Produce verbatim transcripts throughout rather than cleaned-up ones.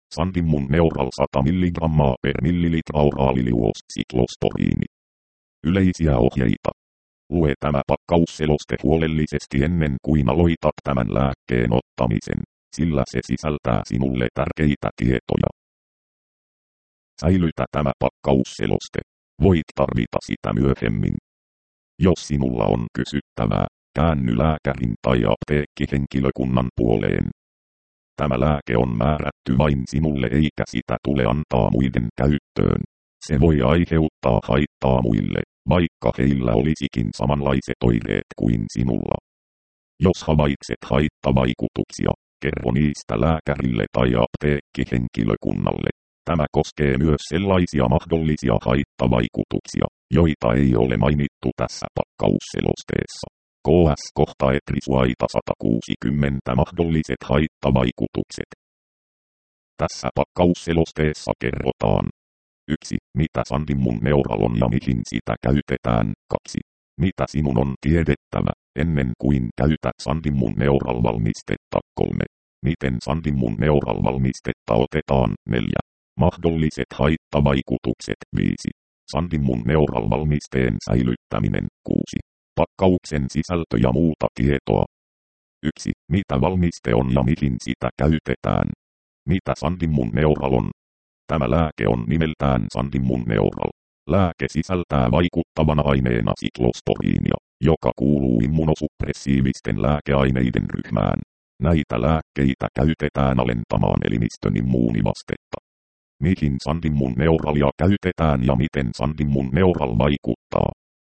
Sandimun neural sata milligrammaa per millilitra oraaliliuos siklostoriini. Yleisiä ohjeita. Lue tämä pakkausseloste huolellisesti ennen kuin aloitat tämän lääkkeen ottamisen, sillä se sisältää sinulle tärkeitä tietoja. Säilytä tämä pakkausseloste. Voit tarvita sitä myöhemmin. Jos sinulla on kysyttävää, käänny lääkärin tai apteekkihenkilökunnan puoleen. Tämä lääke on määrätty vain sinulle eikä sitä tule antaa muiden käyttöön. Se voi aiheuttaa haittaa muille, vaikka heillä olisikin samanlaiset oireet kuin sinulla. Jos havaitset haittavaikutuksia, kerro niistä lääkärille tai apteekkihenkilökunnalle. Tämä koskee myös sellaisia mahdollisia haittavaikutuksia, joita ei ole mainittu tässä pakkausselosteessa. K S kohta etrisuaita sata kuusikymmentä mahdolliset haittavaikutukset. Tässä pakkausselosteessa kerrotaan. yksi. Mitä Sandimun neural on ja mihin sitä käytetään. kaksi. Mitä sinun on tiedettävä, ennen kuin käytät Sandimun neural valmistetta. kolme. Miten Sandimun neural valmistetta otetaan. neljä. Mahdolliset haittavaikutukset. viisi. Sandimun neural valmisteen säilyttäminen. kuusi. Pakkauksen sisältö ja muuta tietoa. yksi. Mitä valmiste on ja mihin sitä käytetään. Mitä Sandimun neural on? Tämä lääke on nimeltään Sandimun neural. Lääke sisältää vaikuttavana aineena siklostoriinia, joka kuuluu immunosuppressiivisten lääkeaineiden ryhmään. Näitä lääkkeitä käytetään alentamaan elimistön immuunivastetta. Mihin Sandimun neuralia käytetään ja miten Sandimun neural vaikuttaa?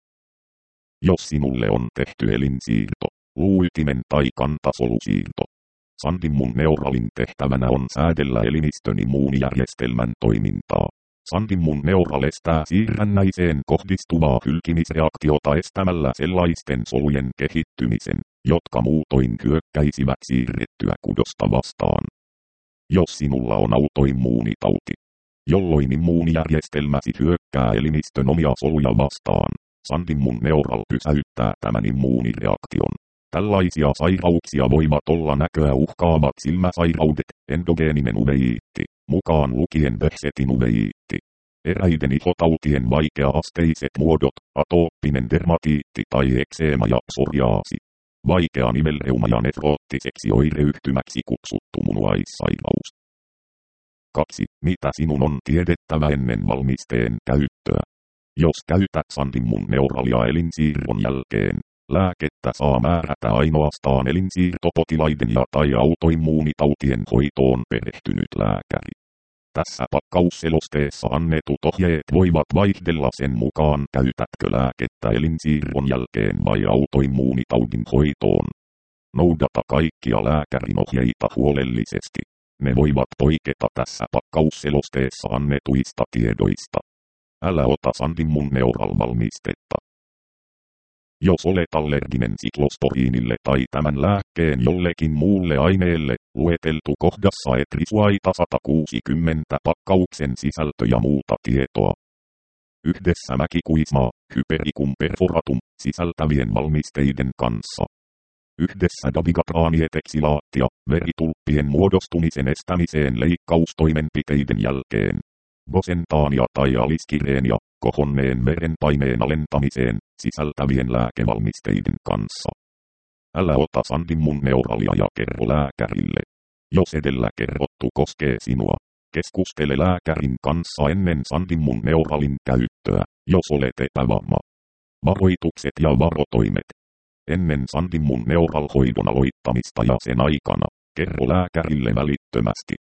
Jos sinulle on tehty elinsiirto, luuytimen tai kantasolusiirto, Sandimun neuralin tehtävänä on säädellä elimistön immuunijärjestelmän toimintaa. Sandimun neural estää siirrännäiseen kohdistuvaa hylkimisreaktiota estämällä sellaisten solujen kehittymisen, jotka muutoin hyökkäisivät siirrettyä kudosta vastaan. Jos sinulla on autoimmuunitauti, jolloin immuunijärjestelmäsi hyökkää elimistön omia soluja vastaan, Sandimun neural pysäyttää tämän immuunireaktion. Tällaisia sairauksia voivat olla näköä uhkaavat silmäsairaudet, endogeeninen uveiitti, mukaan lukien Behçetin uveiitti, eräiden ihotautien vaikea-asteiset muodot, atooppinen dermatiitti tai ekseema ja psoriaasi, vaikea nivelreuma ja nefroottiseksi oireyhtymäksi kutsuttu munuaissairaus. kaksi. Mitä sinun on tiedettävä ennen valmisteen käyttöä? Jos käytät Sandimun neuralia elinsiirron jälkeen, lääkettä saa määrätä ainoastaan elinsiirtopotilaiden ja tai autoimmuunitautien hoitoon perehtynyt lääkäri. Tässä pakkausselosteessa annetut ohjeet voivat vaihdella sen mukaan käytätkö lääkettä elinsiirron jälkeen vai autoimmuunitaudin hoitoon. Noudata kaikkia lääkärin ohjeita huolellisesti. Ne voivat poiketa tässä pakkausselosteessa annetuista tiedoista. Älä ota Sandimun neural valmistetta. Jos olet allerginen siklostoriinille tai tämän lääkkeen jollekin muulle aineelle, lueteltu kohdassa etrisuaita sata kuusikymmentä pakkauksen sisältö ja muuta tietoa. Yhdessä mäkikuismaa, hypericum perforatum, sisältävien valmisteiden kanssa. Yhdessä dabigatraanieteksilaattia, veritulppien muodostumisen estämiseen leikkaustoimenpiteiden jälkeen. Bosentaania tai aliskireenia, kohonneen verenpaineen alentamiseen, sisältävien lääkevalmisteiden kanssa. Älä ota Sandimun neuralia ja kerro lääkärille. Jos edellä kerrottu koskee sinua, keskustele lääkärin kanssa ennen Sandimun neuralin käyttöä, jos olet epävamma. Varoitukset ja varotoimet. Ennen Sandimun neural hoidon aloittamista ja sen aikana, kerro lääkärille välittömästi.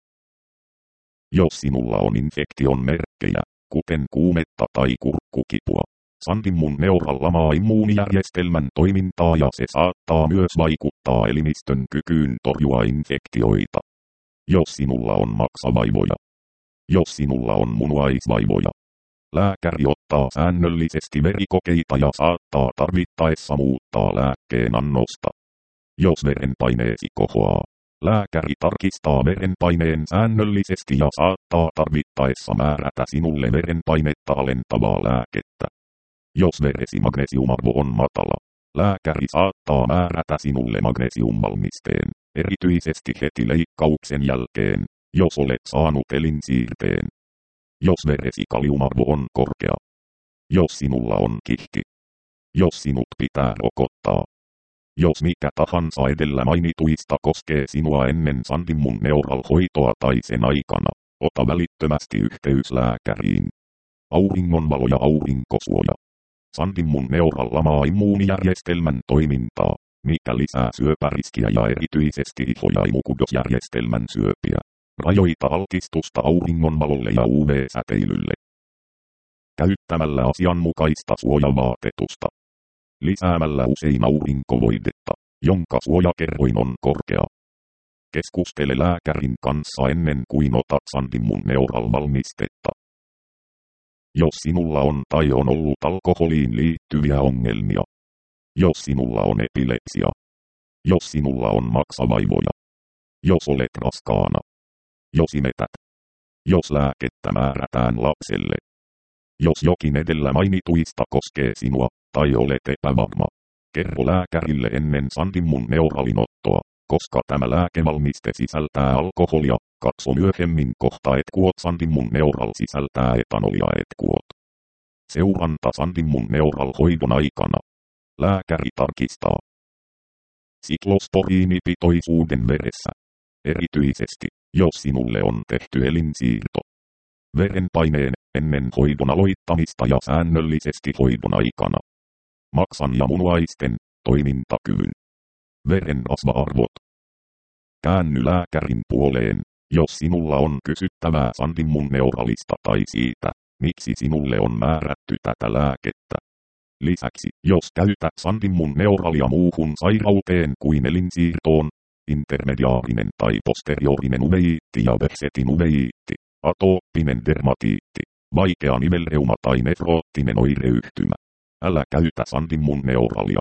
Jos sinulla on infektion merkkejä, kuten kuumetta tai kurkkukipua, Sandimun neural lamaa immuunijärjestelmän toimintaa ja se saattaa myös vaikuttaa elimistön kykyyn torjua infektioita. Jos sinulla on maksavaivoja. Jos sinulla on munuaisvaivoja. Lääkäri ottaa säännöllisesti verikokeita ja saattaa tarvittaessa muuttaa lääkkeen annosta. Jos verenpaineesi kohoaa, lääkäri tarkistaa verenpaineen säännöllisesti ja saattaa tarvittaessa määrätä sinulle verenpainetta alentavaa lääkettä. Jos veresi magnesiumarvo on matala, lääkäri saattaa määrätä sinulle magnesiumvalmisteen, erityisesti heti leikkauksen jälkeen, jos olet saanut elinsiirteen. Jos veresi kaliumarvo on korkea. Jos sinulla on kihti. Jos sinut pitää rokottaa. Jos mikä tahansa edellä mainituista koskee sinua ennen Sandimun neural-hoitoa tai sen aikana, ota välittömästi yhteys lääkäriin. Auringonvalo ja aurinkosuoja. Sandimun neural lamaa immuunijärjestelmän toimintaa, mikä lisää syöpäriskiä ja erityisesti iho- ja imukudosjärjestelmän syöpiä. Rajoita altistusta auringonvalolle ja U V-säteilylle. Käyttämällä asianmukaista suojavaatetusta. Lisäämällä usein aurinkovoidetta, jonka suojakerroin on korkea. Keskustele lääkärin kanssa ennen kuin otat Sandimun neural-valmistetta. Jos sinulla on tai on ollut alkoholiin liittyviä ongelmia. Jos sinulla on epilepsia. Jos sinulla on maksavaivoja. Jos olet raskaana. Jos imetät. Jos lääkettä määrätään lapselle. Jos jokin edellä mainituista koskee sinua, tai olet epävarma. Kerro lääkärille ennen Sandimun neuralinottoa, koska tämä lääkevalmiste sisältää alkoholia. Katso myöhemmin kohta et kuot Sandimun neural sisältää etanolia et kuot. Seuranta Sandimun neural hoidon aikana. Lääkäri tarkistaa siklosporiinipitoisuuden veressä. Erityisesti, jos sinulle on tehty elinsiirto. Verenpaineen ennen hoidon aloittamista ja säännöllisesti hoidon aikana. Maksan ja munuaisten toimintakyvyn. Veren rasva-arvot. Käänny lääkärin puoleen, jos sinulla on kysyttävää Sandimun neuralista tai siitä, miksi sinulle on määrätty tätä lääkettä. Lisäksi, jos käytät Sandimun neuralia muuhun sairauteen kuin elinsiirtoon, intermediaarinen tai posteriorinen uveiitti ja Behçetin uveiitti, atooppinen dermatiitti, vaikea nivelreuma tai nefroottinen oireyhtymä. Älä käytä Sandimun neuralia.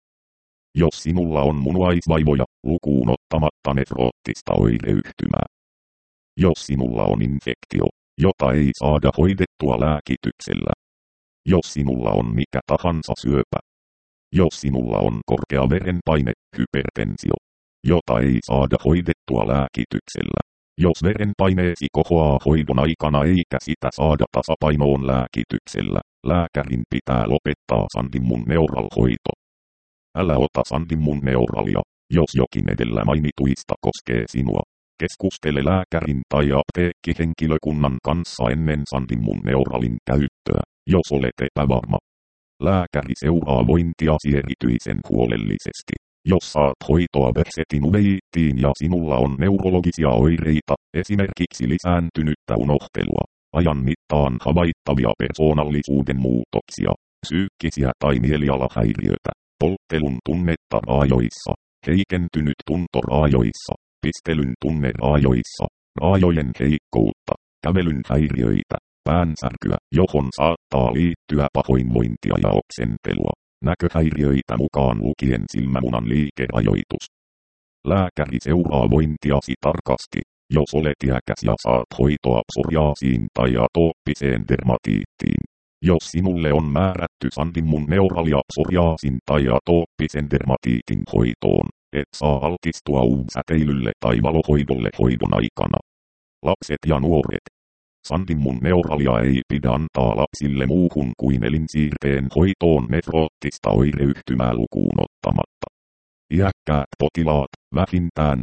Jos sinulla on munuaisvaivoja, lukuun ottamatta nefroottista oireyhtymää. Jos sinulla on infektio, jota ei saada hoidettua lääkityksellä. Jos sinulla on mikä tahansa syöpä. Jos sinulla on korkea verenpaine, hypertensio, jota ei saada hoidettua lääkityksellä. Jos verenpaineesi kohoaa hoidon aikana eikä sitä saada tasapainoon lääkityksellä, lääkärin pitää lopettaa Sandimun neural-hoito. Älä ota Sandimun neuralia, jos jokin edellä mainituista koskee sinua. Keskustele lääkärin tai apteekkihenkilökunnan kanssa ennen Sandimun neuralin käyttöä, jos olet epävarma. Lääkäri seuraa vointiasi erityisen huolellisesti. Jos saat hoitoa Behçetin uveiittiin ja sinulla on neurologisia oireita, esimerkiksi lisääntynyttä unohtelua, ajan mittaan havaittavia persoonallisuuden muutoksia, psyykkisiä tai mielialahäiriötä, polttelun tunnetta raajoissa, heikentynyt tunto raajoissa, pistelyn tunne raajoissa, raajojen heikkoutta, kävelyn häiriöitä, päänsärkyä, johon saattaa liittyä pahoinvointia ja oksentelua. Näköhäiriöitä mukaan lukien silmämunan liikerajoitus. Lääkäri seuraa vointiasi tarkasti, jos olet iäkäs ja saat hoitoa psoriaasiin tai atooppiseen dermatiittiin. Jos sinulle on määrätty Sandimun neuralia psoriaasin tai atooppisen dermatiitin hoitoon, et saa altistua U V-säteilylle tai valohoidolle hoidon aikana. Lapset ja nuoret. Sandimun neuralia ei pidä antaa lapsille muuhun kuin elinsiirteen hoitoon nefroottista oireyhtymää lukuun ottamatta. Iäkkäät potilaat, vähintään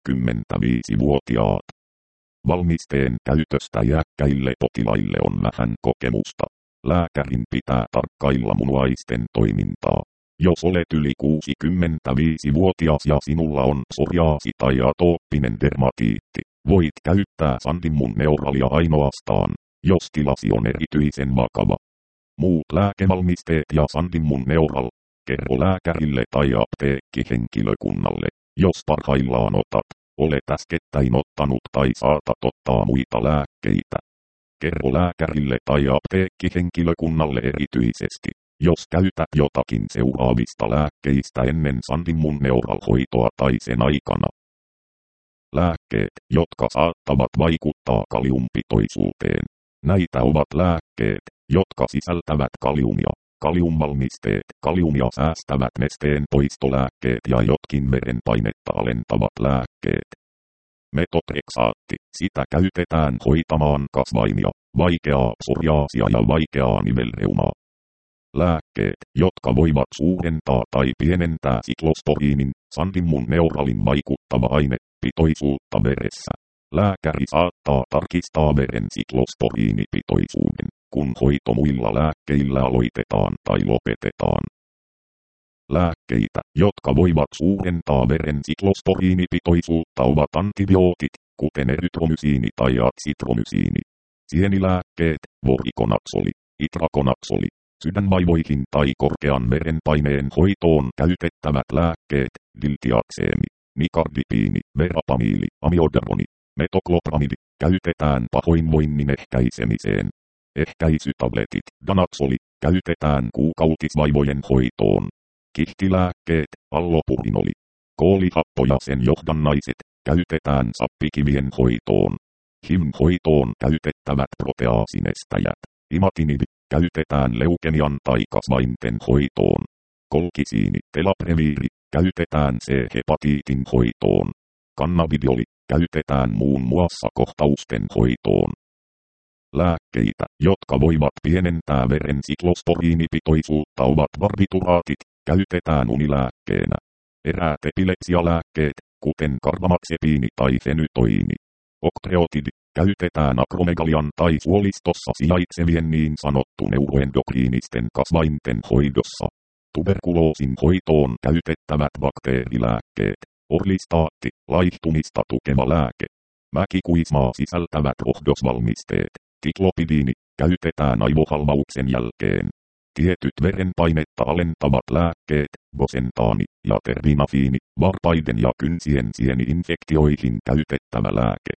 kuusikymmentäviisivuotiaat. Valmisteen käytöstä iäkkäille potilaille on vähän kokemusta. Lääkärin pitää tarkkailla munuaisten toimintaa. Jos olet yli kuusikymmentäviisivuotias ja sinulla on psoriaasi tai atooppinen dermatiitti, voit käyttää Sandimun neuralia ainoastaan, jos tilasi on erityisen vakava. Muut lääkevalmisteet ja Sandimun neural, kerro lääkärille tai apteekkihenkilökunnalle, jos parhaillaan otat, olet äskettäin ottanut tai saatat ottaa muita lääkkeitä. Kerro lääkärille tai apteekkihenkilökunnalle erityisesti, jos käytät jotakin seuraavista lääkkeistä ennen Sandimun neural-hoitoa tai sen aikana. Lääkkeet, jotka saattavat vaikuttaa kaliumpitoisuuteen. Näitä ovat lääkkeet, jotka sisältävät kaliumia, kaliumvalmisteet, kaliumia säästävät nesteen poistolääkkeet ja jotkin verenpainetta alentavat lääkkeet. Metotreksaatti, sitä käytetään hoitamaan kasvaimia, vaikeaa psoriaasia ja vaikeaa nivelreumaa. Lääkkeet, jotka voivat suurentaa tai pienentää siklosporiinin, sandimmun neuralin vaikuttava ainepitoisuutta veressä. Lääkäri saattaa tarkistaa veren siklosporiinipitoisuuden, kun hoito muilla lääkkeillä aloitetaan tai lopetetaan. Lääkkeitä, jotka voivat suurentaa veren siklosporiinipitoisuutta ovat antibiootit, kuten erytromysiini tai atsitromysiini. Sienilääkkeet, vorikonaksoli, itrakonaksoli, sydänvaivoihin tai korkean verenpaineen hoitoon käytettävät lääkkeet, diltiakseemi, nikardipiini, verapamiili, amiodaroni, metoklopramidi, käytetään pahoinvoinnin ehkäisemiseen. Ehkäisytabletit, danaksoli, käytetään kuukautisvaivojen hoitoon. Kihtilääkkeet, allopurinoli, koolihappo ja sen johdannaiset, käytetään sappikivien hoitoon. H I V-hoitoon käytettävät proteaasinestäjät, imatinidi, käytetään leukemian tai kasvainten hoitoon. Kolkisiini, telapreviiri, käytetään C-hepatiitin hoitoon. Cannabidioli, käytetään muun muassa kohtausten hoitoon. Lääkkeitä, jotka voivat pienentää veren siklosporiinipitoisuutta ovat barbituraatit, käytetään unilääkkeenä. Eräät epilepsialääkkeet, kuten karbamaxepiini tai fenytoini. Octreotidi, käytetään akromegalian tai suolistossa sijaitsevien niin sanottu neuroendokriinisten kasvainten hoidossa. Tuberkuloosin hoitoon käytettävät bakteerilääkkeet. Orlistaatti, laihtumista tukeva lääke. Mäkikuismaa sisältävät rohdosvalmisteet. Tiklopidiini, käytetään aivohalvauksen jälkeen. Tietyt verenpainetta alentavat lääkkeet, bosentaani ja terbinafiini, varpaiden ja kynsien sieni-infektioihin käytettävä lääke.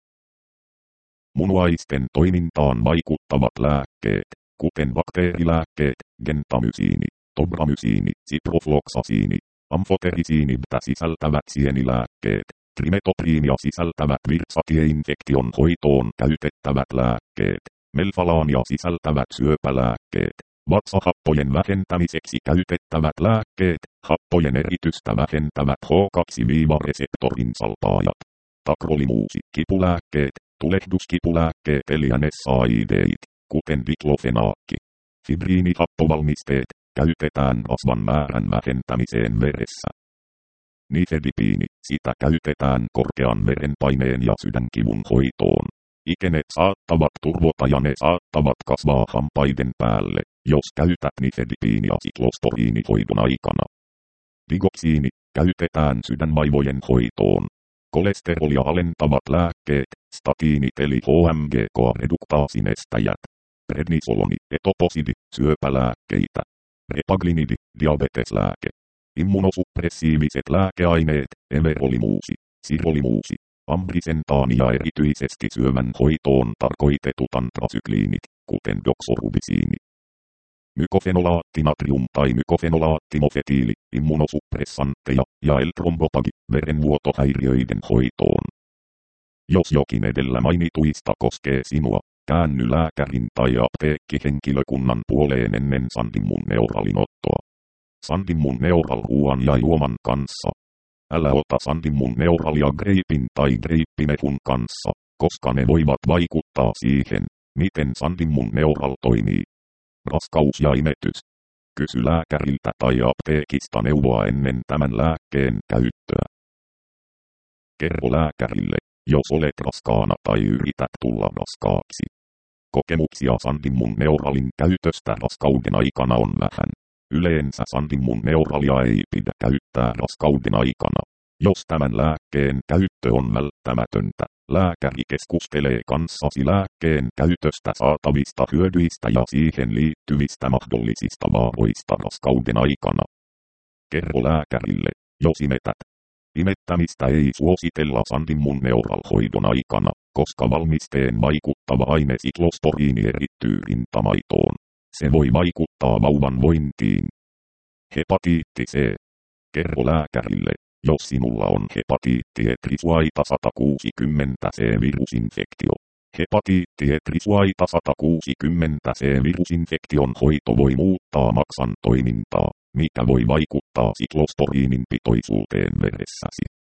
Munuaisten toimintaan vaikuttavat lääkkeet, kuten bakteerilääkkeet, gentamysiini, tobramysiini, ciprofloxasiini, amfoterisiinibtä sisältävät sienilääkkeet, trimetopriimia sisältävät virsatieinfektion hoitoon käytettävät lääkkeet, melfalaania sisältävät syöpälääkkeet, vatsahappojen vähentämiseksi käytettävät lääkkeet, happojen eritystä vähentävät H kaksi-reseptorin salpaajat, takrolimuusi, kipulääkkeet, tulehduskipulääkkeet eli N S A I D:it, kuten diklofenaakki. Fibriinihappovalmisteet, käytetään rasvan määrän vähentämiseen veressä. Nifedipiini, sitä käytetään korkean verenpaineen ja sydänkivun hoitoon. Ikenet saattavat turvota ja ne saattavat kasvaa hampaiden päälle, jos käytät nifedipiinia siklosporiinihoidon aikana. Digoksiini, käytetään sydänvaivojen hoitoon. Kolesterolia alentavat lääkkeet, statiinit eli H M G K-reduktaasinesteijät. Prednisoloni, etoposidi, syöpälääkkeitä. Repaglinidi, diabeteslääke. Immunosuppressiiviset lääkeaineet, everolimuusi, sirolimuusi, ambrisentaani ja erityisesti syövän hoitoon tarkoitetut antrasykliinit, kuten doxorubisiini. Mykofenolaatti-natrium tai mykofenolaattimofetiili, immunosuppressantteja ja L-trombopagi, verenvuotohäiriöiden hoitoon. Jos jokin edellä mainituista koskee sinua, käänny lääkärin tai apteekkihenkilökunnan puoleen ennen Sandimmun neuralin ottoa. Sandimmun neural ruoan ja juoman kanssa. Älä ota Sandimmun neuralia greipin tai greippimehun kanssa, koska ne voivat vaikuttaa siihen, miten Sandimmun neural toimii. Raskaus ja imetys. Kysy lääkäriltä tai apteekista neuvoa ennen tämän lääkkeen käyttöä. Kerro lääkärille, jos olet raskaana tai yrität tulla raskaaksi. Kokemuksia Sandimmun neuralin käytöstä raskauden aikana on vähän. Yleensä Sandimmun neuralia ei pidä käyttää raskauden aikana. Jos tämän lääkkeen käyttö on välttämätöntä, lääkäri keskustelee kanssasi lääkkeen käytöstä saatavista hyödyistä ja siihen liittyvistä mahdollisista vaaroista raskauden aikana. Kerro lääkärille, jos imetät. Imettämistä ei suositella Sandimmun neuralhoidon aikana, koska valmisteen vaikuttava aine siklosporiini erittyy rintamaitoon. Se voi vaikuttaa vauvan vointiin. Hepatiitti C. Kerro lääkärille, jos sinulla on hepatiitti etrisuaita sata kuusikymmentä C-virusinfektio. Hepatiitti etrisuaita sata kuusikymmentä C-virusinfektion hoito voi muuttaa maksan toimintaa, mikä voi vaikuttaa siklosporiinin pitoisuuteen veressäsi.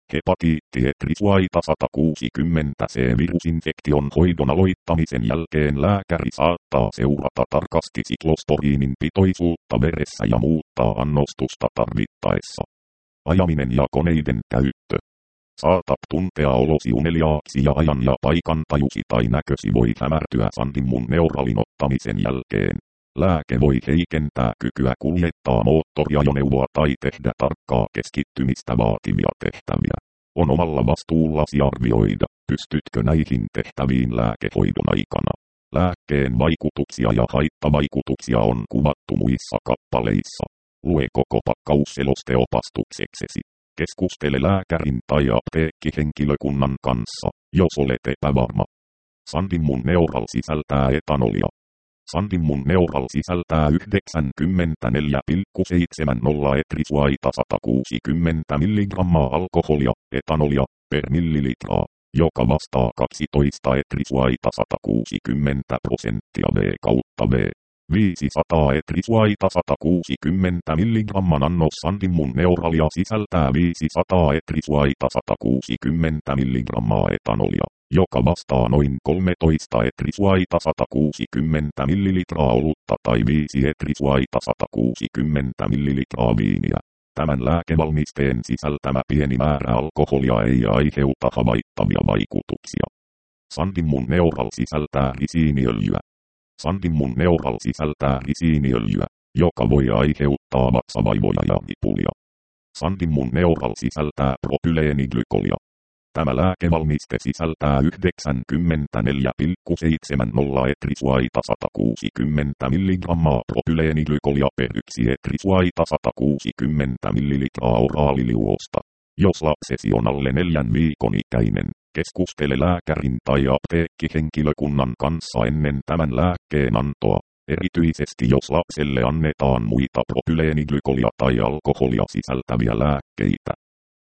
Hepatiitti etrisuaita sata kuusikymmentä C-virusinfektion hoidon aloittamisen jälkeen lääkäri saattaa seurata tarkasti siklosporiinin pitoisuutta veressä ja muuttaa annostusta tarvittaessa. Ajaminen ja koneiden käyttö. Saatat tuntea olosi uneliaaksi ja ajan ja paikan tajusi tai näkösi voi hämärtyä sandimmun neuralin ottamisen jälkeen. Lääke voi heikentää kykyä kuljettaa moottoriajoneuvoa tai tehdä tarkkaa keskittymistä vaativia tehtäviä. On omalla vastuullasi arvioida, pystytkö näihin tehtäviin lääkehoidon aikana. Lääkkeen vaikutuksia ja haittavaikutuksia on kuvattu muissa kappaleissa. Lue koko pakkausseloste opastukseksesi. Keskustele lääkärin tai apteekkihenkilökunnan kanssa, jos olet epävarma. Sandimmun neural sisältää etanolia. Sandimmun neural sisältää yhdeksänkymmentäneljä pilkku seitsemänkymmentä etrisuaita sata kuusikymmentä milligrammaa alkoholia, etanolia, per millilitraa, joka vastaa kaksitoista etrisuaita sata kuusikymmentä prosenttia V kautta V. viisisataa etrisuaita sata kuusikymmentä milligramman annos sandimmun neuralia sisältää viisisataa etrisuaita sata kuusikymmentä milligrammaa etanolia, joka vastaa noin kolmetoista etrisuaita sata kuusikymmentä millilitraa olutta tai viisi etrisuaita sata kuusikymmentä millilitraa viiniä. Tämän lääkevalmisteen sisältämä pieni määrä alkoholia ei aiheuta havaittavia vaikutuksia. Sandimmun neural sisältää risiiniöljyä. Sandimmun neural sisältää risiiniöljyä, joka voi aiheuttaa vatsavaivoja ja hipulia. Sandimmun neural sisältää propyleeniglykolia. Tämä lääkevalmiste sisältää yhdeksänkymmentäneljä pilkku seitsemänkymmentä etrisuaita sata kuusikymmentä milligrammaa propyleeniglykolia per yksi etrisuaita sata kuusikymmentä millilitraa oraaliliuosta. Jos lapsesi on alle neljän viikon ikäinen, keskustele lääkärin tai apteekkihenkilökunnan kanssa ennen tämän lääkkeen antoa, erityisesti jos lapselle annetaan muita propyleeniglykolia tai alkoholia sisältäviä lääkkeitä.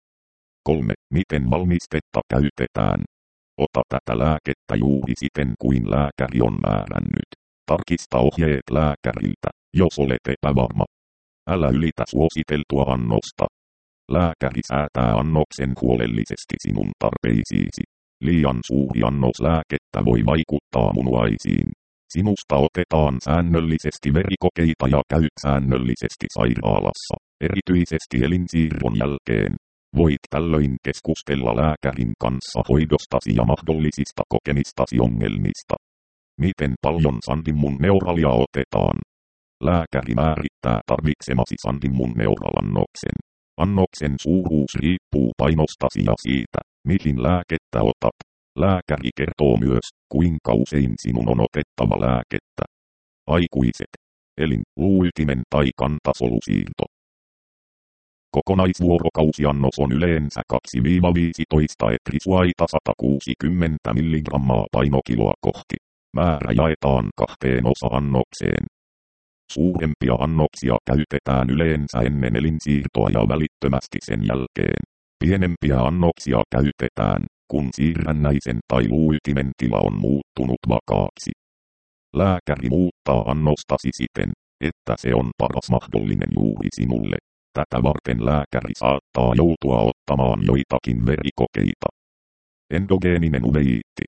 kolme. Miten valmistetta käytetään? Ota tätä lääkettä juuri siten kuin lääkäri on määrännyt. Tarkista ohjeet lääkäriltä, jos olet epävarma. Älä ylitä suositeltua annosta. Lääkäri säätää annoksen huolellisesti sinun tarpeisiisi. Liian suuri annos lääkettä voi vaikuttaa munuaisiin. Sinusta otetaan säännöllisesti verikokeita ja käyt säännöllisesti sairaalassa, erityisesti elinsiirron jälkeen. Voit tällöin keskustella lääkärin kanssa hoidostasi ja mahdollisista kokemistasi ongelmista. Miten paljon sandimmun neuralia otetaan? Lääkäri määrittää tarvitsemasi sandimmun neuralannoksen. Annoksen suuruus riippuu painostasi ja siitä, mihin lääkettä otat. Lääkäri kertoo myös, kuinka usein sinun on otettava lääkettä. Aikuiset. Elin, luuytimen tai kantasolusiirto. Kokonaisvuorokausiannos on yleensä kaksi viisitoista etrisuaita sata kuusikymmentä milligrammaa painokiloa kohti. Määrä jaetaan kahteen osa-annokseen. Suurempia annoksia käytetään yleensä ennen elinsiirtoa ja välittömästi sen jälkeen. Pienempiä annoksia käytetään, kun siirrännäisen tai luuytimen tila on muuttunut vakaaksi. Lääkäri muuttaa annostasi siten, että se on paras mahdollinen juuri sinulle. Tätä varten lääkäri saattaa joutua ottamaan joitakin verikokeita. Endogeeninen uveiitti.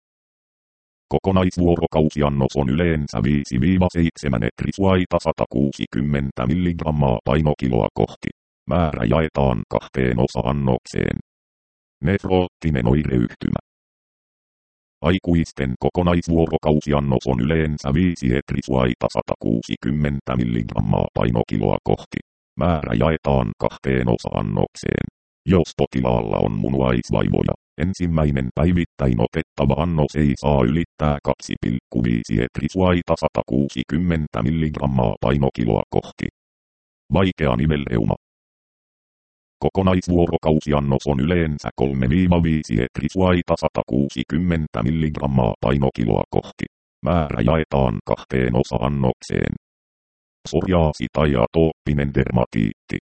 Kokonaisvuorokausiannos on yleensä viisi seitsemän etrisuaita sata kuusikymmentä milligrammaa painokiloa kohti. Määrä jaetaan kahteen osa-annokseen. Nefroottinen oireyhtymä. Aikuisten kokonaisvuorokausiannos on yleensä viisi etrisuaita sata kuusikymmentä milligrammaa painokiloa kohti. Määrä jaetaan kahteen osa-annokseen. Jos potilaalla on munuaisvaivoja, ensimmäinen päivittäin otettava annos ei saa ylittää kaksi pilkku viisi etrisuaita sata kuusikymmentä milligrammaa painokiloa kohti. Vaikea nivelreuma. Kokonaisvuorokausiannos on yleensä kolme viisi etrisuaita sata kuusikymmentä milligrammaa painokiloa kohti. Määrä jaetaan kahteen osa-annokseen. Psoriaasi tai atooppinen dermatiitti.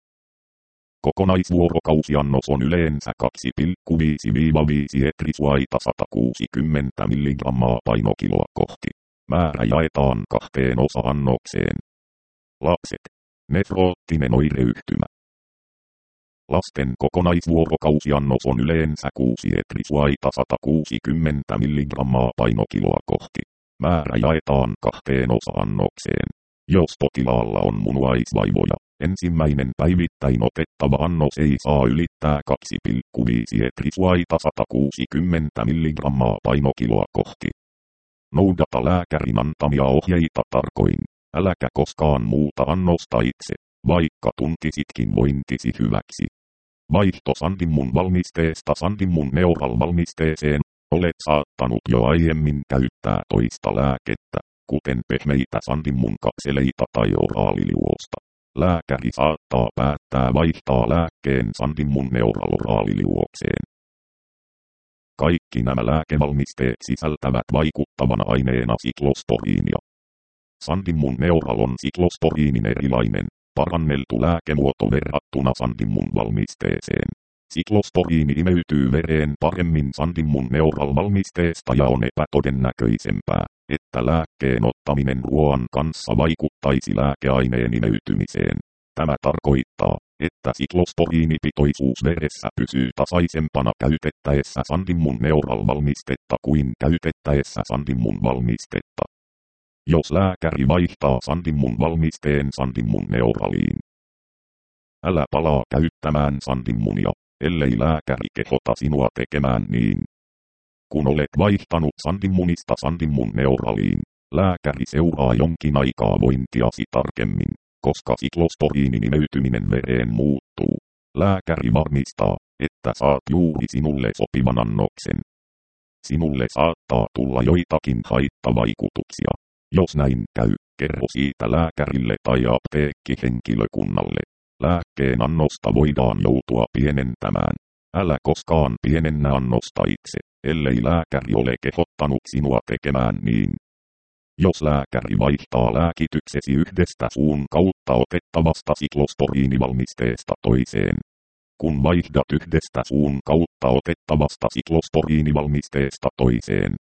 Kokonaisvuorokausiannos on yleensä kaksi pilkku viisi viisi etrisuaita sata kuusikymmentä milligrammaa painokiloa kohti. Määrä jaetaan kahteen osa-annokseen. Lapset. Nefroottinen oireyhtymä. Lasten kokonaisvuorokausiannos on yleensä kuusi etrisuaita sata kuusikymmentä milligrammaa painokiloa kohti. Määrä jaetaan kahteen osa-annokseen. Jos potilaalla on munuaisvaivoja, ensimmäinen päivittäin otettava annos ei saa ylittää kaksi pilkku viisi etrisuaita sata kuusikymmentä milligrammaa painokiloa kohti. Noudata lääkärin antamia ohjeita tarkoin. Äläkä koskaan muuta annosta itse, vaikka tuntisitkin vointisi hyväksi. Vaihto Sandimmun valmisteesta Sandimmun Neural valmisteeseen. Olet saattanut jo aiemmin käyttää toista lääkettä, kuten pehmeitä Sandimmun kakseleita tai oraaliliuosta. Lääkäri saattaa päättää vaihtaa lääkkeen Sandimmun Neural oraaliliuokseen. Kaikki nämä lääkevalmisteet sisältävät vaikuttavana aineena siklosporiinia. Sandimmun Neural on siklosporiinin erilainen, paranneltu lääkemuoto verrattuna Sandimmun valmisteeseen. Siklosporiini imeytyy vereen paremmin Sandimmun Neural valmisteesta ja on epätodennäköisempää, että lääkkeen ottaminen ruoan kanssa vaikuttaisi lääkeaineen imeytymiseen. Tämä tarkoittaa, että siklosporiinipitoisuus veressä pysyy tasaisempana käytettäessä Sandimmun Neural valmistetta kuin käytettäessä Sandimmun valmistetta. Jos lääkäri vaihtaa Sandimmun valmisteen Sandimmun Neuraliin, älä palaa käyttämään Sandimmunia, ellei lääkäri kehota sinua tekemään niin. Kun olet vaihtanut Sandimmunista Sandimmun Neuraliin, lääkäri seuraa jonkin aikaa vointiasi tarkemmin, koska siklosporiinin imeytyminen vereen muuttuu. Lääkäri varmistaa, että saat juuri sinulle sopivan annoksen. Sinulle saattaa tulla joitakin haittavaikutuksia. Jos näin käy, kerro siitä lääkärille tai apteekkihenkilökunnalle. Lääkkeen annosta voidaan joutua pienentämään. Älä koskaan pienennä annosta itse, ellei lääkäri ole kehottanut sinua tekemään niin. Jos lääkäri vaihtaa lääkityksesi yhdestä suun kautta otettavasta siklosporiinivalmisteesta toiseen. Kun vaihdat yhdestä suun kautta otettavasta siklosporiinivalmisteesta toiseen,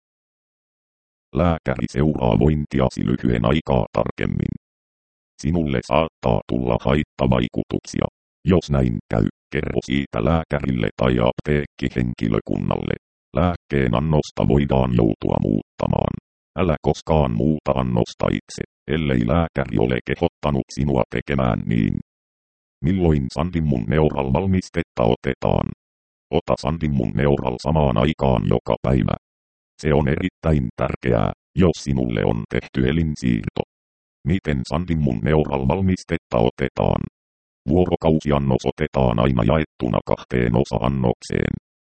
lääkäri seuraa vointiasi lyhyen aikaa tarkemmin. Sinulle saattaa tulla haittavaikutuksia. Jos näin käy, kerro siitä lääkärille tai apteekkihenkilökunnalle. Lääkkeen annosta voidaan joutua muuttamaan. Älä koskaan muuta annosta itse, ellei lääkäri ole kehottanut sinua tekemään niin. Milloin Sandimmun Neural valmistetta otetaan? Ota Sandimmun Neural samaan aikaan joka päivä. Se on erittäin tärkeää, jos sinulle on tehty elinsiirto. Miten Sandimmun Neural valmistetta otetaan? Vuorokausiannos otetaan aina jaettuna kahteen osa-annokseen.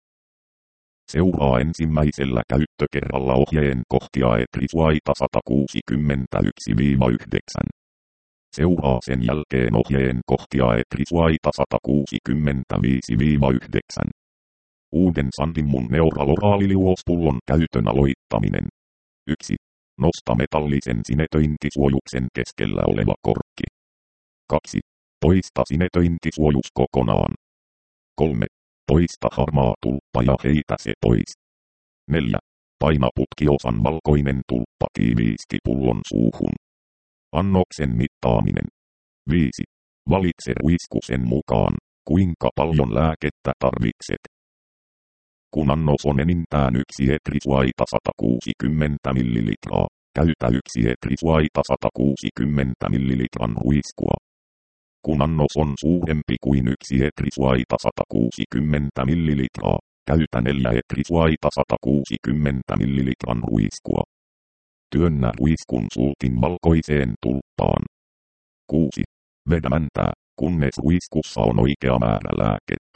Seuraa ensimmäisellä käyttökerralla ohjeen kohtia etrisuaita sata kuusikymmentäyksi yhdeksän. Seuraa sen jälkeen ohjeen kohtia etrisuaita sata kuusikymmentäviisi yhdeksän. Uuden Sandimmun Neural oraaliliuospullon käytön aloittaminen. yksi. Nosta metallisen sinetöintisuojuksen keskellä oleva korkki. kaksi. Poista sinetöintisuojus kokonaan. kolme. Poista harmaa tulppa ja heitä se pois. neljä. Paina putkiosan valkoinen tulppa tiiviisti pullon suuhun. Annoksen mittaaminen. viisi. Valitse ruisku sen mukaan, kuinka paljon lääkettä tarvitset. Kun annos on enintään yksi etrisuaita sata kuusikymmentä millilitraa, käytä yksi etrisuaita sata kuusikymmentä millilitran ruiskua. Kun annos on suurempi kuin yksi etrisuaita sata kuusikymmentä millilitraa, käytä neljä etrisuaita sata kuusikymmentä millilitran ruiskua. Työnnä ruiskun sultin valkoiseen tulppaan. kuusi. Vedä mäntää, kunnes ruiskussa on oikea määrä lääkettä.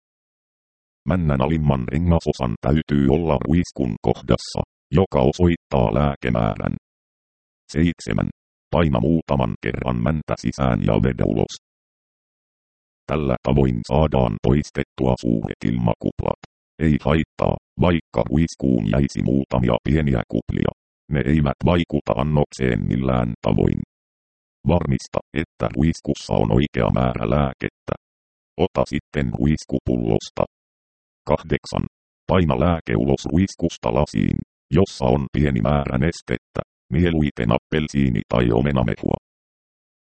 Männän alimman rengasosan täytyy olla ruiskun kohdassa, joka osoittaa lääkemäärän. seitsemän. Paina muutaman kerran mäntä sisään ja vedä ulos. Tällä tavoin saadaan poistettua suuret ilmakuplat. Ei haittaa, vaikka ruiskuun jäisi muutamia pieniä kuplia. Ne eivät vaikuta annokseen millään tavoin. Varmista, että ruiskussa on oikea määrä lääkettä. Ota sitten ruiskupullosta. kahdeksan. Paina lääke ulos ruiskusta lasiin, jossa on pieni määrä nestettä, mieluiten appelsiini- tai omenamehua.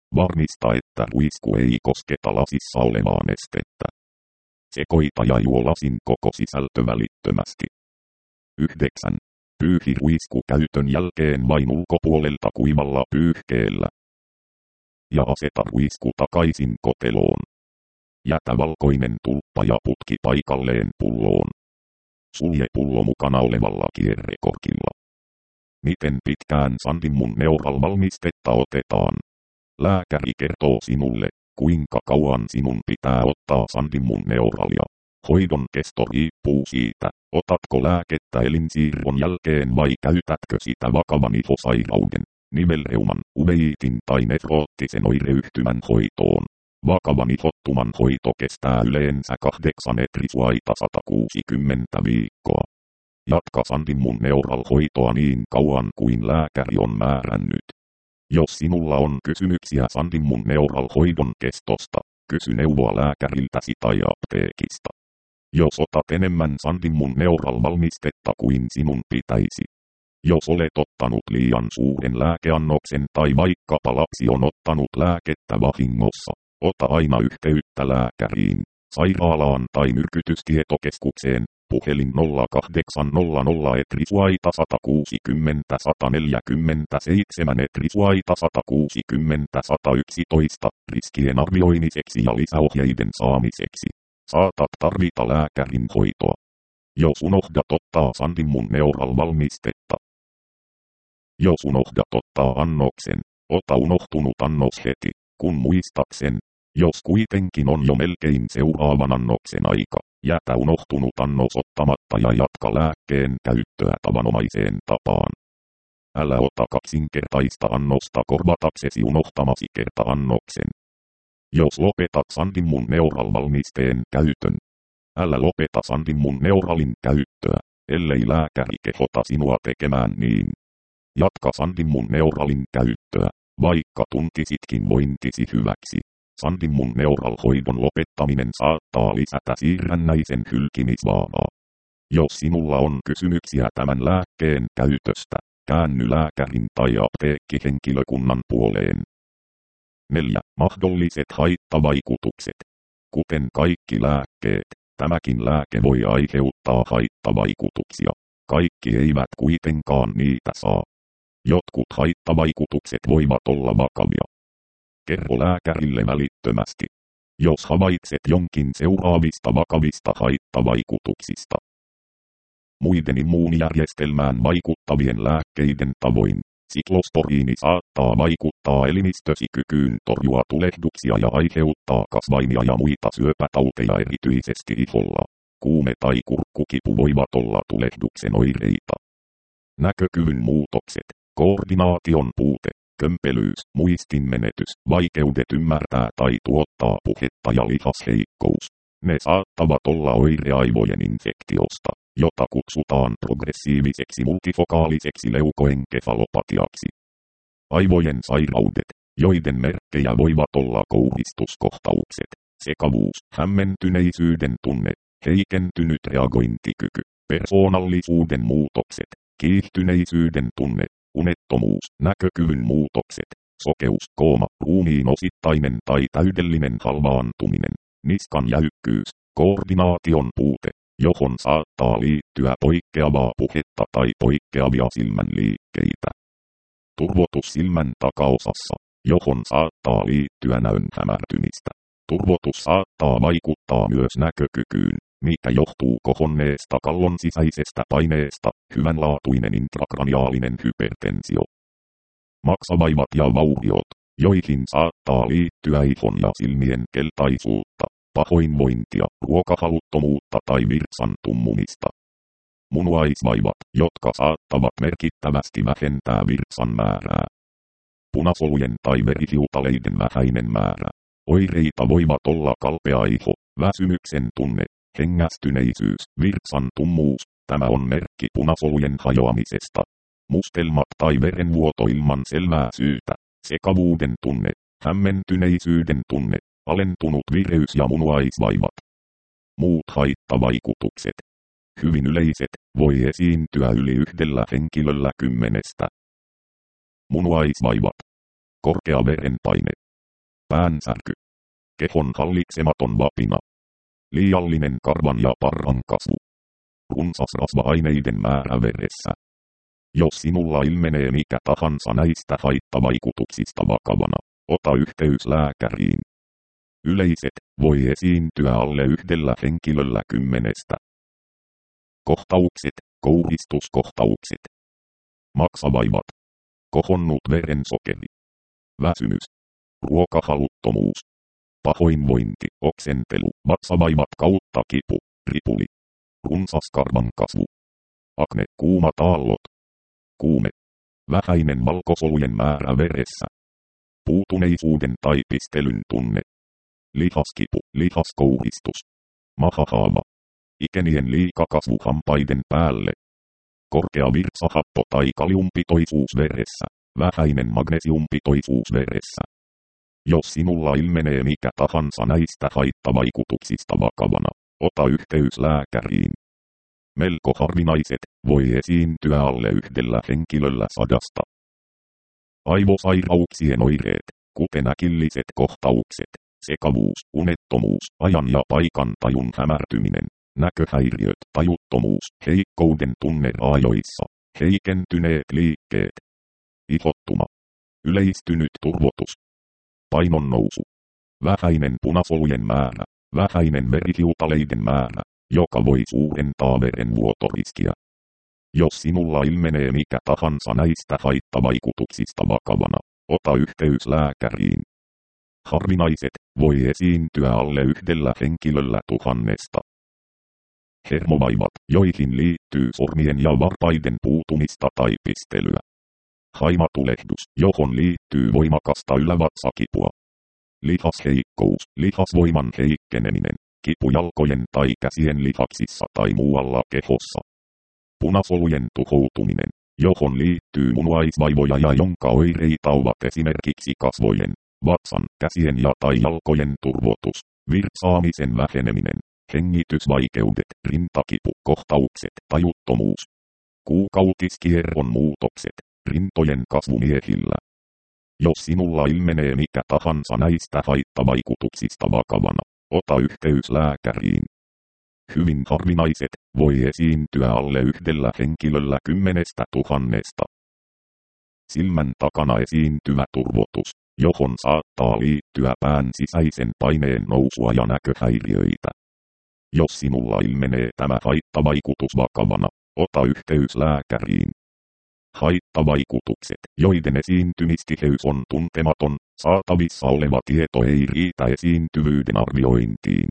Varmista, että ruisku ei kosketa lasissa olevaa nestettä. Sekoita ja juo lasin koko sisältö välittömästi. yhdeksän. Pyyhi ruisku käytön jälkeen vain ulkopuolelta kuivalla pyyhkeellä. Ja aseta ruisku takaisin koteloon. Jätä valkoinen tulppa ja putki paikalleen pulloon. Sulje pullo mukana olevalla kierrekorkilla. Miten pitkään Sandimmun neural valmistetta otetaan? Lääkäri kertoo sinulle, kuinka kauan sinun pitää ottaa Sandimmun neuralia. Hoidon kesto riippuu siitä, otatko lääkettä elinsiirron jälkeen vai käytätkö sitä vakavan ihosairauden, nivelreuman, uveiitin tai nefroottisen oireyhtymän hoitoon. Vakavan ihottuman hoito kestää yleensä kahdeksan etrisuaita sata kuusikymmentä viikkoa. Jatka Sandimmun neural hoitoa niin kauan kuin lääkäri on määrännyt. Jos sinulla on kysymyksiä Sandimmun neural hoidon kestosta, kysy neuvoa lääkäriltäsi tai apteekista. Jos otat enemmän Sandimmun neural valmistetta kuin sinun pitäisi. Jos olet ottanut liian suuren lääkeannoksen tai vaikkapa lapsi on ottanut lääkettä vahingossa, ota aina yhteyttä lääkäriin, sairaalaan tai myrkytystietokeskukseen, puhelin nolla kahdeksan nolla nolla etrisuaita sata kuusikymmentä sata neljäkymmentäseitsemän etrisuaita sata kuusikymmentä sata yksitoista, riskien arvioimiseksi ja lisäohjeiden saamiseksi. Saatat tarvita lääkärin hoitoa. Jos unohdat ottaa Sandimmun neural valmistetta. Jos unohdat ottaa annoksen, ota unohtunut annos heti, kun muistat sen. Jos kuitenkin on jo melkein seuraavan annoksen aika, jätä unohtunut annos ottamatta ja jatka lääkkeen käyttöä tavanomaiseen tapaan. Älä ota kaksinkertaista annosta korvataksesi unohtamasi kerta-annoksen. Jos lopetat Sandimmun neural valmisteen käytön, älä lopeta Sandimmun neuralin käyttöä, ellei lääkäri kehota sinua tekemään niin. Jatka Sandimmun neuralin käyttöä, vaikka tuntisitkin vointisi hyväksi. Sandimmun neural hoidon lopettaminen saattaa lisätä siirrännäisen hylkimisvaaraa. Jos sinulla on kysymyksiä tämän lääkkeen käytöstä, käänny lääkärin tai apteekkihenkilökunnan puoleen. neljä. Mahdolliset haittavaikutukset. Kuten kaikki lääkkeet, tämäkin lääke voi aiheuttaa haittavaikutuksia. Kaikki eivät kuitenkaan niitä saa. Jotkut haittavaikutukset voivat olla vakavia. Kerro lääkärille välittömästi, jos havaitset jonkin seuraavista vakavista haittavaikutuksista. Muiden immuunijärjestelmään vaikuttavien lääkkeiden tavoin, siklosporiini saattaa vaikuttaa elimistösi kykyyn torjua tulehduksia ja aiheuttaa kasvaimia ja muita syöpätauteja erityisesti iholla. Kuume tai kurkkukipu voivat olla tulehduksen oireita. Näkökyvyn muutokset, koordinaation puute, kömpelyys, muistinmenetys, vaikeudet ymmärtää tai tuottaa puhetta ja lihasheikkous. Ne saattavat olla oire aivojen infektiosta, jota kutsutaan progressiiviseksi multifokaaliseksi leukoenkefalopatiaksi. Aivojen sairaudet, joiden merkkejä voivat olla kouristuskohtaukset, sekavuus, hämmentyneisyyden tunne, heikentynyt reagointikyky, persoonallisuuden muutokset, kiihtyneisyyden tunne, unettomuus, näkökyvyn muutokset, sokeus, kooma, ruumiin osittainen tai täydellinen halvaantuminen, niskan jäykkyys, koordinaation puute, johon saattaa liittyä poikkeavaa puhetta tai poikkeavia silmänliikkeitä. Turvotus silmän takaosassa, johon saattaa liittyä näön hämärtymistä. Turvotus saattaa vaikuttaa myös näkökykyyn, mikä johtuu kohonneesta kallon sisäisestä paineesta, hyvänlaatuinen intrakraniaalinen hypertensio. Maksavaivat ja vauriot, joihin saattaa liittyä ihon ja silmien keltaisuutta, pahoinvointia, ruokahaluttomuutta tai virtsan tummumista. Munuaisvaivat, jotka saattavat merkittävästi vähentää virtsan määrää. Punasolujen tai verihiutaleiden vähäinen määrä. Oireita voivat olla kalpea iho, väsymyksen tunne, hengästyneisyys, virtsan tummuus, tämä on merkki punasolujen hajoamisesta. Mustelmat tai verenvuoto ilman selvää syytä, sekavuuden tunne, hämmentyneisyyden tunne, alentunut vireys ja munuaisvaivat. Muut haittavaikutukset. Hyvin yleiset, voi esiintyä yli yhdellä henkilöllä kymmenestä. Munuaisvaivat. Korkea verenpaine, päänsärky, kehon hallitsematon vapina, liiallinen karvan ja parran kasvu, runsas rasva-aineiden määrä veressä. Jos sinulla ilmenee mikä tahansa näistä haittavaikutuksista vakavana, ota yhteys lääkäriin. Yleiset voi esiintyä alle yhdellä henkilöllä kymmenestä. Kohtaukset, kouristuskohtaukset. Maksavaivat. Kohonnut verensokeri. Väsymys. Ruokahaluttomuus. Pahoinvointi, oksentelu, maksavaivat kautta kipu, ripuli. Runsas karvan kasvu. Akne, kuumat aallot. Kuume. Vähäinen valkosolujen määrä veressä. Puutuneisuuden tai pistelyn tunne. Lihaskipu, lihaskouristus. Mahahaava. Ikenien liikakasvu hampaiden päälle. Korkea virtsahappo tai kaliumpitoisuus veressä. Vähäinen magnesiumpitoisuus veressä. Jos sinulla ilmenee mikä tahansa näistä haittavaikutuksista vakavana, ota yhteys lääkäriin. Melko harvinaiset voi esiintyä alle yhdellä henkilöllä sadasta. Aivosairauksien oireet, kuten äkilliset kohtaukset, sekavuus, unettomuus, ajan ja paikan tajun hämärtyminen, näköhäiriöt, tajuttomuus, heikkouden tunne raajoissa, heikentyneet liikkeet, ihottuma, yleistynyt turvotus, painonnousu, vähäinen punasolujen määrä, vähäinen verihiutaleiden määrä, joka voi suurentaa verenvuotoriskiä. Jos sinulla ilmenee mikä tahansa näistä haittavaikutuksista vakavana, ota yhteys lääkäriin. Harvinaiset voi esiintyä alle yhdellä henkilöllä tuhannesta. Hermovaivat, joihin liittyy sormien ja varpaiden puutumista tai pistelyä. Haimatulehdus, johon liittyy voimakasta ylävatsakipua. Lihasheikkous, lihasvoiman heikkeneminen, kipu jalkojen tai käsien lihaksissa tai muualla kehossa. Punasolujen tuhoutuminen, johon liittyy munuaisvaivoja ja jonka oireita ovat esimerkiksi kasvojen, vatsan, käsien ja tai jalkojen turvotus, virtsaamisen väheneminen, hengitysvaikeudet, rintakipu, kohtaukset, tajuttomuus. Kuukautiskierron muutokset, rintojen kasvu miehillä. Jos sinulla ilmenee mikä tahansa näistä haittavaikutuksista vakavana, ota yhteys lääkäriin. Hyvin harvinaiset voi esiintyä alle yhdellä henkilöllä kymmenestä tuhannesta. Silmän takana esiintyvä turvotus, johon saattaa liittyä pään sisäisen paineen nousua ja näköhäiriöitä. Jos sinulla ilmenee tämä haittavaikutus vakavana, ota yhteys lääkäriin. Haittavaikutukset, joiden esiintymistiheys on tuntematon, saatavissa oleva tieto ei riitä esiintyvyyden arviointiin.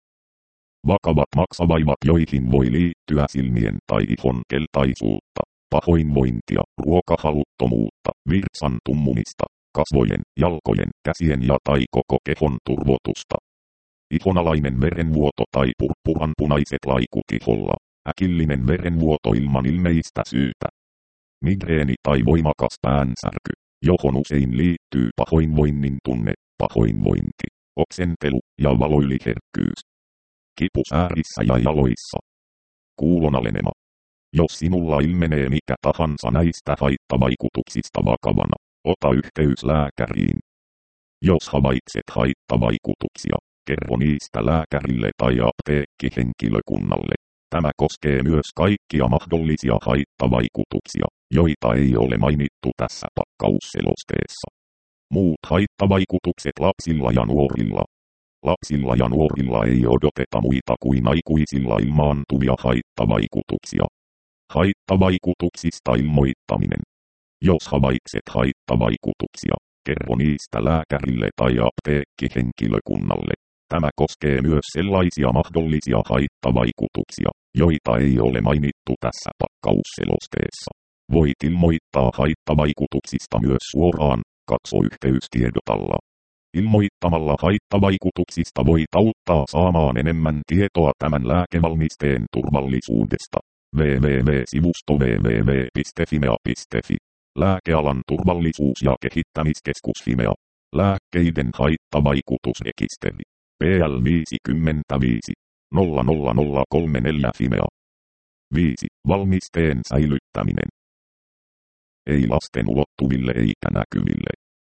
Vakavat maksavaivat, joihin voi liittyä silmien tai ihon keltaisuutta, pahoinvointia, ruokahaluttomuutta, virtsan tummumista, kasvojen, jalkojen, käsien ja tai koko kehon turvotusta. Ihonalainen verenvuoto tai purppuranpunaiset laikut iholla, äkillinen verenvuoto ilman ilmeistä syytä. Migreeni tai voimakas päänsärky, johon usein liittyy pahoinvoinnin tunne, pahoinvointi, oksentelu ja valoyliherkkyys. Kipu äärissä ja jaloissa. Kuulon alenema. Jos sinulla ilmenee mikä tahansa näistä haittavaikutuksista vakavana, ota yhteys lääkäriin. Jos havaitset haittavaikutuksia, kerro niistä lääkärille tai apteekkihenkilökunnalle. Tämä koskee myös kaikkia mahdollisia haittavaikutuksia, joita ei ole mainittu tässä pakkausselosteessa. Muut haittavaikutukset lapsilla ja nuorilla. Lapsilla ja nuorilla ei odoteta muita kuin aikuisilla ilmaantuvia haittavaikutuksia. Haittavaikutuksista ilmoittaminen. Jos havaitset haittavaikutuksia, kerro niistä lääkärille tai apteekkihenkilökunnalle. Tämä koskee myös sellaisia mahdollisia haittavaikutuksia, joita ei ole mainittu tässä pakkausselosteessa. Voit ilmoittaa haittavaikutuksista myös suoraan, katso yhteystiedotalla. Ilmoittamalla haittavaikutuksista voit auttaa saamaan enemmän tietoa tämän lääkevalmisteen turvallisuudesta. www.sivusto www piste fimea piste fi. Lääkealan turvallisuus- ja kehittämiskeskus Fimea. Lääkkeiden haittavaikutusrekisteri. P L viisikymmentäviisi nolla nolla nolla kolmekymmentäneljä Fimea. viisi. Valmisteen säilyttäminen. Ei lasten ulottuville eikä näkyville.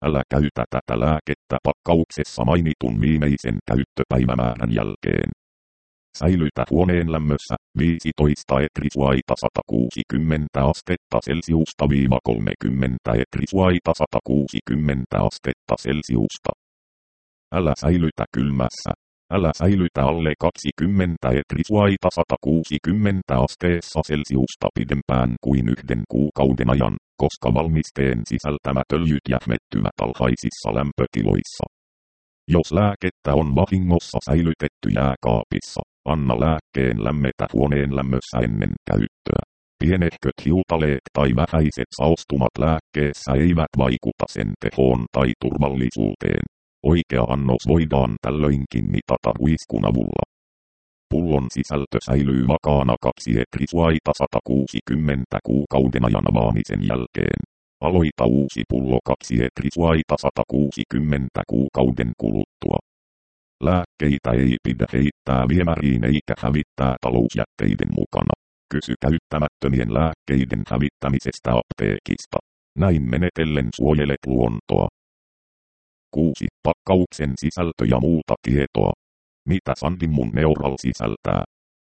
Älä käytä tätä lääkettä pakkauksessa mainitun viimeisen käyttöpäivämäärän jälkeen. Säilytä huoneen lämmössä viisitoista etrisuaita sata kuusikymmentä astetta Celsiusta viiva kolmekymmentä etrisuaita sata kuusikymmentä astetta Celsiusta. Älä säilytä kylmässä. Älä säilytä alle kaksikymmentä etrisuaita sata kuusikymmentä asteessa Celsiusta pidempään kuin yhden kuukauden ajan, koska valmisteen sisältämät öljyt jähmettyvät alhaisissa lämpötiloissa. Jos lääkettä on vahingossa säilytetty jääkaapissa, anna lääkkeen lämmetä huoneen lämmössä ennen käyttöä. Pienehköt hiutaleet tai vähäiset saostumat lääkkeessä eivät vaikuta sen tehoon tai turvallisuuteen. Oikea annos voidaan tällöinkin mitata ruiskun avulla. Pullon sisältö säilyy vakaana kaksi etrisuaita sata kuusikymmentä kuukauden ajan avaamisen jälkeen. Aloita uusi pullo kaksi etrisuaita sata kuusikymmentä kuukauden kuluttua. Lääkkeitä ei pidä heittää viemäriin eikä hävittää talousjätteiden mukana. Kysy käyttämättömien lääkkeiden hävittämisestä apteekista. Näin menetellen suojelet luontoa. kuusi. Pakkauksen sisältö ja muuta tietoa. Mitä Sandimun Neural sisältää?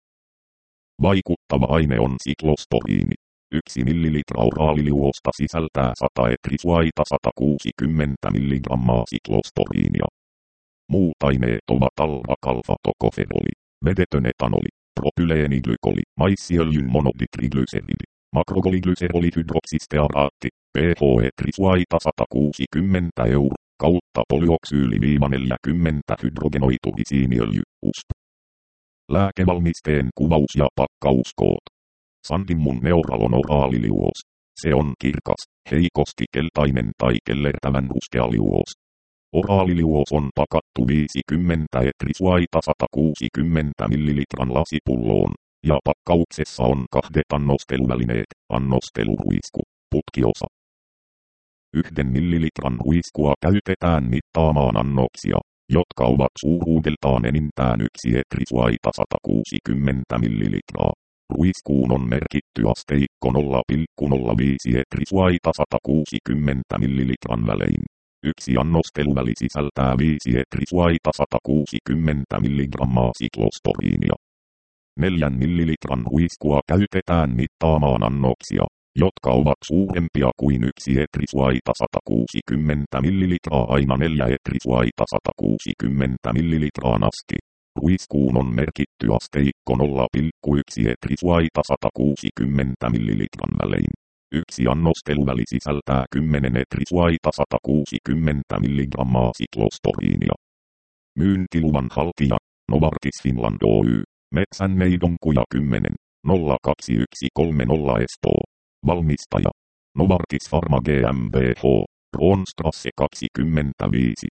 Vaikuttava aine on siklostoriini. Yksi millilitra oraaliliuosta sisältää sata etrisuaita sata kuusikymmentä milligrammaa siklostoriinia. Muut aineet ovat alfa-kalfa-tokoferoli, vedetön etanoli, propyleeniglycoli, maissiöljyn monoditriglyceridi, makrogolyglycerolihydroksistearaatti, pH etrisuaita sata kuusikymmentä euro, kautta polyoksyyli neljäkymmentä hydrogenoitu isiiniöljy, U S P. Lääkevalmisteen kuvaus ja pakkauskoot. Sandimun Neural on oraaliliuos. Se on kirkas, heikosti keltainen tai kellertävän ruskea liuos. Oraaliliuos on pakattu viisikymmentä etrisuaita sata kuusikymmentä millilitran lasipulloon, ja pakkauksessa on kahdet annosteluvälineet, annosteluruisku, putkiosa. Yhden millilitran ruiskua käytetään mittaamaan annoksia, jotka ovat suuruudeltaan enintään yksi etrisuaita sata kuusikymmentä millilitraa. Ruiskuun on merkitty asteikko nolla pilkku nolla viisi etrisuaita sata kuusikymmentä millilitran välein. Yksi annosteluväli sisältää viisi etrisuaita sata kuusikymmentä milligrammaa siklostoriinia. Neljän millilitran ruiskua käytetään mittaamaan annoksia, jotka ovat suurempia kuin yksi etrisuaita sata kuusikymmentä millilitraa aina neljä etrisuaita sata kuusikymmentä millilitraa asti. Ruiskuun on merkitty asteikko nolla pilkku yksi etrisuaita sata kuusikymmentä millilitran välein. Yksi annosteluväli sisältää kymmenen etrisuaita sata kuusikymmentä milligrammaa siklostoriinia. Myyntiluvan haltija, Novartis Finland Oy, Metsänneidonkuja kymmenen nolla kaksi yksi kolme nolla Espoo. Valmistaja, Novartis Pharma GmbH, Roonstrasse kaksikymmentäviisi,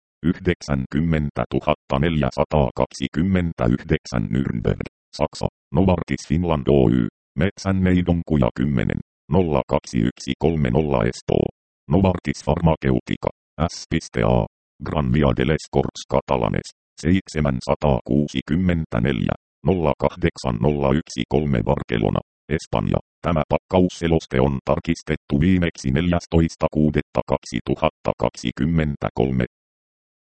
yhdeksänkymmentätuhattaneljäsataakaksikymmentäyhdeksän Nürnberg, Saksa, Novartis Finland Oy, Metsänneidonkuja kymmenen nolla kaksi yksi kolme nolla Espoo. Novartis Pharmaceutica, S.A. Gran Via de les Corts Catalanes, seitsemänsataakuusikymmentäneljä nolla kahdeksan nolla yksi kolme Barcelona, Espanja. Tämä pakkausseloste on tarkistettu viimeksi neljästoista kuudetta kaksituhattakaksikymmentäkolme.